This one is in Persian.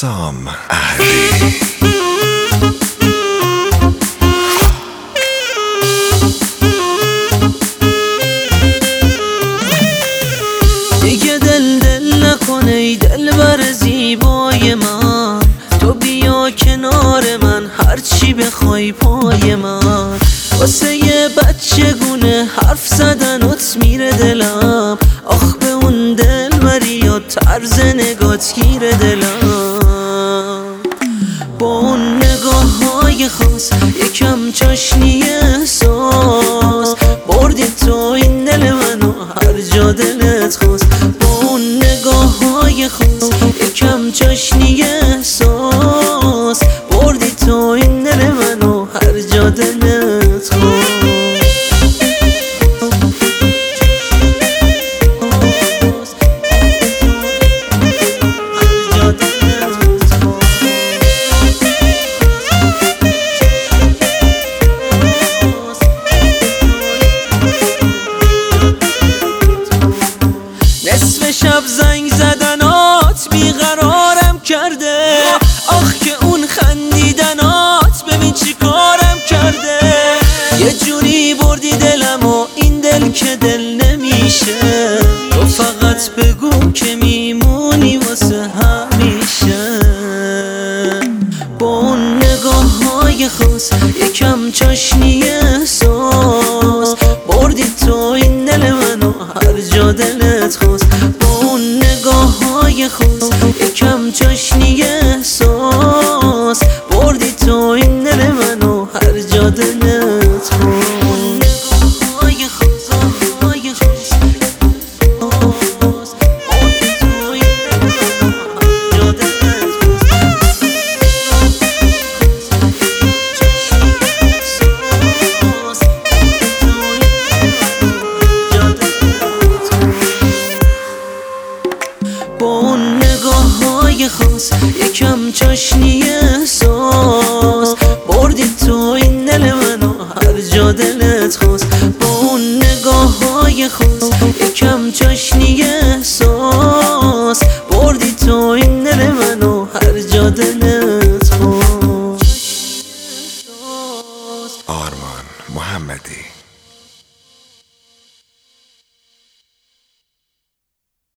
حسام اهلی. دیگه دل نکنه ای دلبر زیبای من، تو بیا کنار من هرچی بخوای پای من. واسه یه بچگونه حرف زدنت میره دلم، آخ به اون دلبری یا طرز نگات گیره دلم. با اون نگاه های خاص یکم چاشنی احساس بردی تو این دل منو هر جا دلت خواست. با اون نگاه های خاص یکم چاشنی احساس بردی تو این دل منو هر جا دلت خواست. نصف شب زنگ زدنات بیقرارم کرده، آخ که اون خندیدنات ببین چی کارم کرده. یه جوری بردی دلم و این دل که دل نمیشه، تو فقط بگو که میمونی واسه همیشه. با اون نگاه های خاص یکم چاشنی احساس بردی تو این دل منو هر جا دلت خواست. با اون نگاه های خاص یکم چاشنی احساس بردی تو این دل منو هر جا دلت خواست. با اون نگاه های خاص یکم چاشنی